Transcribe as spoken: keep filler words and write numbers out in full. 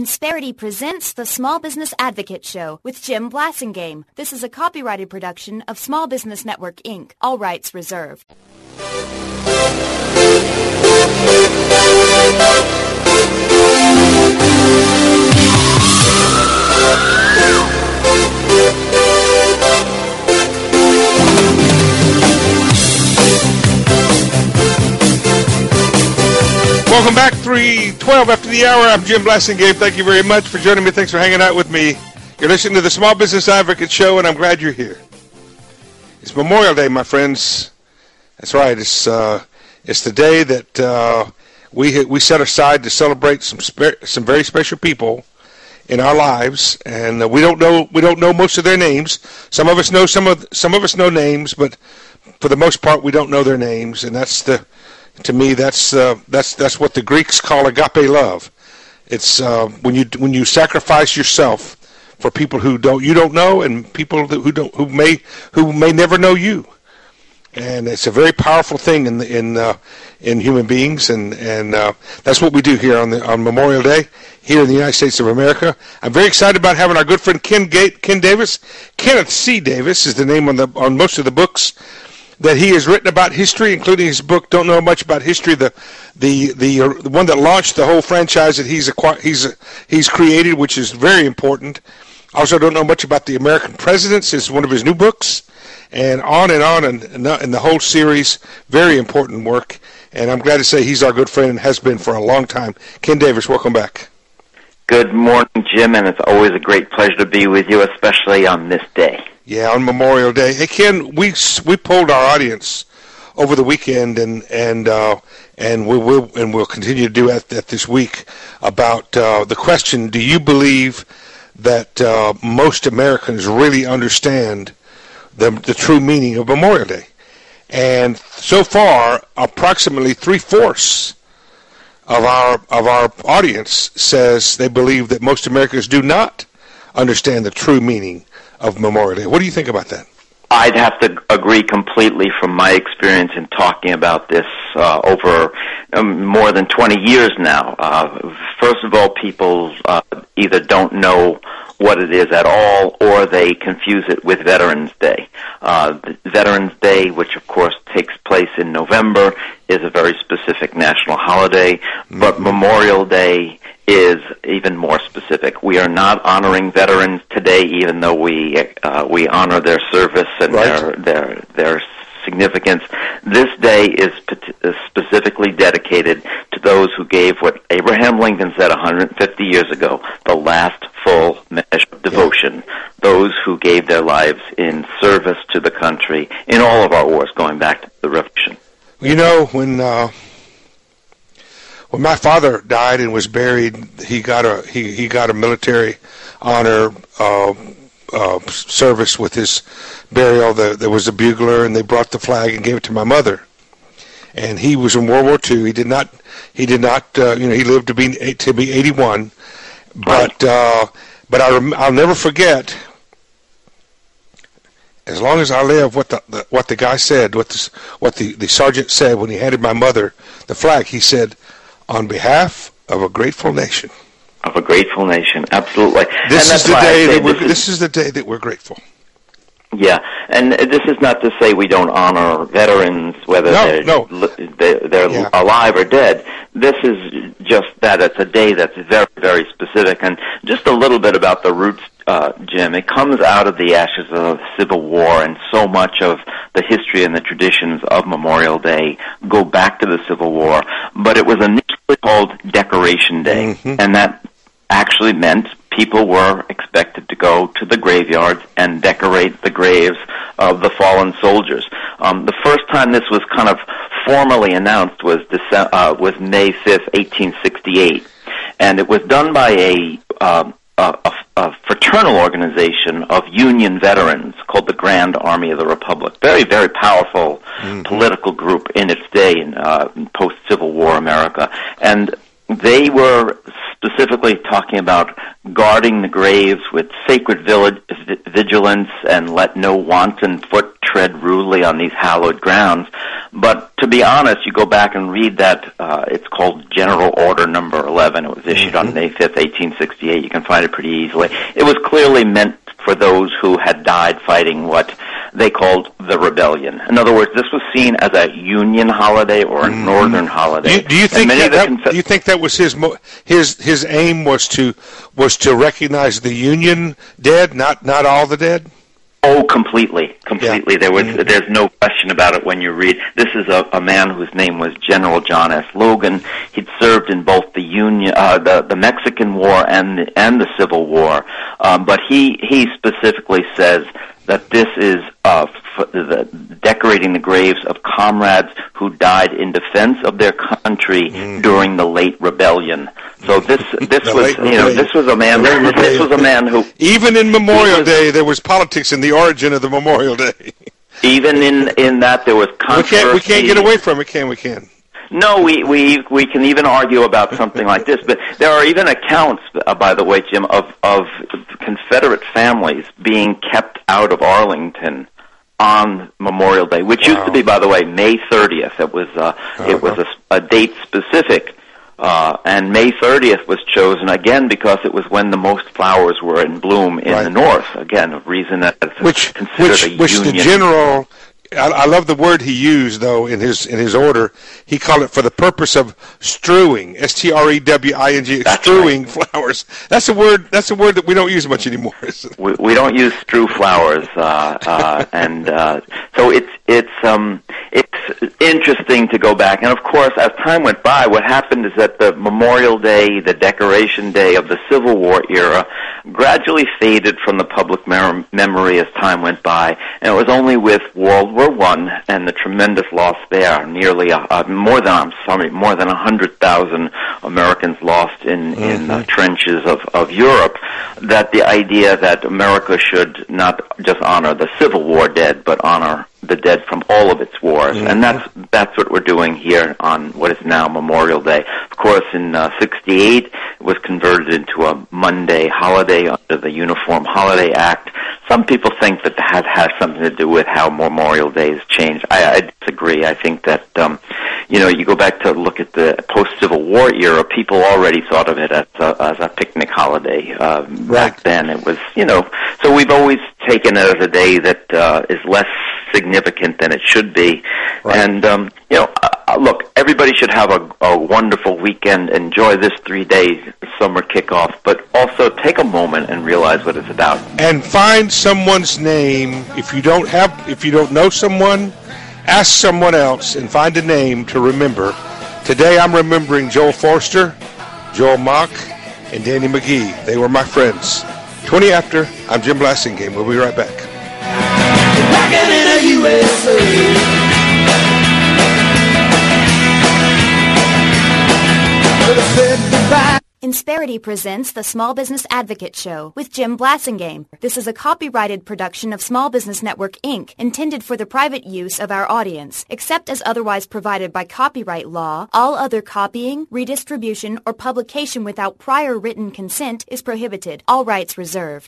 Insperity presents the Small Business Advocate Show with Jim Blasingame. This is a copyrighted production of Small Business Network, Incorporated. All rights reserved. Welcome back, three twelve after the hour. I'm Jim Blasingame. Thank you very much for joining me. Thanks for hanging out with me. You're listening to the Small Business Advocate Show, and I'm glad you're here. It's Memorial Day, my friends. That's right. It's uh, it's the day that uh, we we set aside to celebrate some spe- some very special people in our lives, and uh, we don't know we don't know most of their names. Some of us know some of some of us know names, but for the most part, we don't know their names, and that's the To me, that's uh, that's that's what the Greeks call agape love. It's uh, when you when you sacrifice yourself for people who don't you don't know, and people who don't who may who may never know you. And it's a very powerful thing in the, in uh, in human beings, and and uh, that's what we do here on the on Memorial Day here in the United States of America. I'm very excited about having our good friend Ken Gate, Ken Davis. Kenneth C. Davis is the name on the on most of the books that he has written about history, including his book "Don't Know Much About History," the the the, uh, the one that launched the whole franchise that he's acquired, he's uh, he's created, which is very important. Also, "Don't Know Much About the American Presidents" is one of his new books, and on and on, and and the whole series, very important work. And I'm glad to say he's our good friend and has been for a long time. Ken Davis, welcome back. Good morning, Jim, and it's always a great pleasure to be with you, especially on this day. Yeah, on Memorial Day. Hey, Ken, we we polled our audience over the weekend, and and uh, and we will and we'll continue to do that, that this week about uh, the question: do you believe that uh, most Americans really understand the the true meaning of Memorial Day? And so far, approximately three fourths of our of our audience says they believe that most Americans do not understand the true meaning of Memorial Day. What do you think about that? I'd have to agree completely from my experience in talking about this uh, over um, more than twenty years now. Uh, first of all, people uh, either don't know what it is at all, or they confuse it with Veterans Day. Uh, Veterans Day, which of course takes place in November, is a very specific national holiday, mm-hmm. but Memorial Day is even more specific. We are not honoring veterans today, even though we uh, we honor their service and right. their their their significance. This day is specifically dedicated to those who gave what Abraham Lincoln said one hundred fifty years ago, the last full measure of devotion. Yeah. Those who gave their lives in service to the country in all of our wars, going back to the Revolution. You know, when uh, when my father died and was buried, he got a he, he got a military honor uh, uh, service with his burial. The, there was a bugler, and they brought the flag and gave it to my mother. And he was in World War Two. He did not he did not uh, you know he lived to be to be eighty-one, but uh, but I rem- I'll never forget. As long as I live, what the, the what the guy said, what the what the, the sergeant said when he handed my mother the flag, he said, "On behalf of a grateful nation." Of a grateful nation, absolutely. This is the day that we're. This is the day that we're grateful. Yeah, and this is not to say we don't honor veterans, whether no, they're no. they're, they're yeah. alive or dead. This is just that it's a day that's very, very specific. And just a little bit about the roots, uh, Jim. It comes out of the ashes of the Civil War, and so much of the history and the traditions of Memorial Day go back to the Civil War. But it was initially called Decoration Day, mm-hmm. and that actually meant people were expected to go to the graveyards and decorate the graves of the fallen soldiers. Um, the first time this was kind of formally announced was December, uh, was May fifth, eighteen sixty-eight, and it was done by a, uh, a, a fraternal organization of Union veterans called the Grand Army of the Republic. Very, very powerful mm-hmm. political group in its day in uh, post-Civil War America, and they were specifically talking about guarding the graves with sacred vigilance and let no wanton foot tread rudely on these hallowed grounds. But to be honest, you go back and read that, uh, it's called General Order Number eleven. It was issued mm-hmm. on May fifth, eighteen sixty-eight. You can find it pretty easily. It was clearly meant for those who had died fighting what they called the rebellion. In other words, this was seen as a Union holiday or a mm-hmm. Northern holiday. Do you, do you think that, that conf- do you think that was his mo- his his aim was to was to recognize the Union dead, not not all the dead? Oh, completely, completely. Yeah. There was, mm-hmm. there's no question about it when you read. This is a, a man whose name was General John S. Logan. He'd served in both the Union, uh, the the Mexican War and the, and the Civil War. Um, but he he specifically says that this is uh, f- the, decorating the graves of comrades who died in defense of their country mm-hmm. during the late rebellion. So this this was you know this was a man this was a man who even in Memorial was, Day there was politics in the origin of the Memorial Day. Even in in that there was controversy. We can't we can't get away from it, can we? Can. No, we, we we can even argue about something like this, but there are even accounts, uh, by the way, Jim, of, of Confederate families being kept out of Arlington on Memorial Day, which wow. used to be, by the way, May thirtieth. It was uh, uh-huh. it was a, a date specific, uh, and May thirtieth was chosen again because it was when the most flowers were in bloom in right. the North. Again, a reason that it's which, considered which, a which union. The general. I, I love the word he used, though, in his in his order. He called it for the purpose of strewing, S T R E W I N G, strewing right. flowers. That's a word. That's a word that we don't use much anymore. we, we don't use strew flowers, uh, uh, and uh, so it's it's um it's interesting to go back. And of course, as time went by, what happened is that the Memorial Day, the Decoration Day of the Civil War era, gradually faded from the public mem- memory as time went by, and it was only with World War One and the tremendous loss there, nearly a, uh, more than I'm sorry, more than a hundred thousand Americans lost in mm-hmm. in uh, trenches of of Europe, that the idea that America should not just honor the Civil War dead, but honor the dead from all of its wars, mm-hmm. and that's that's what we're doing here on what is now Memorial Day. Of course, in uh, sixty-eight, it was converted into a Monday holiday under the Uniform Holiday Act. Some people think that that has something to do with how Memorial Day has changed. I, I disagree. I think that, um, you know, you go back to look at the post-Civil War era, people already thought of it as a, as a picnic holiday. Uh, right. Back then it was, you know, so we've always taken it as a day that uh, is less significant than it should be. Right. And, um, you know, uh, look, everybody should have a, a wonderful weekend. Enjoy this three-day summer kickoff, but also take a moment and realize what it's about. And find someone's name. If you don't have, if you don't know someone, ask someone else and find a name to remember. Today I'm remembering Joel Forster, Joel Mock, and Danny McGee. They were my friends. twenty after, I'm Jim Blasingame. We'll be right back. U S A. Insperity presents the Small Business Advocate Show with Jim Blasingame. This is a copyrighted production of Small Business Network, Incorporated, intended for the private use of our audience. Except as otherwise provided by copyright law, all other copying, redistribution, or publication without prior written consent is prohibited. All rights reserved.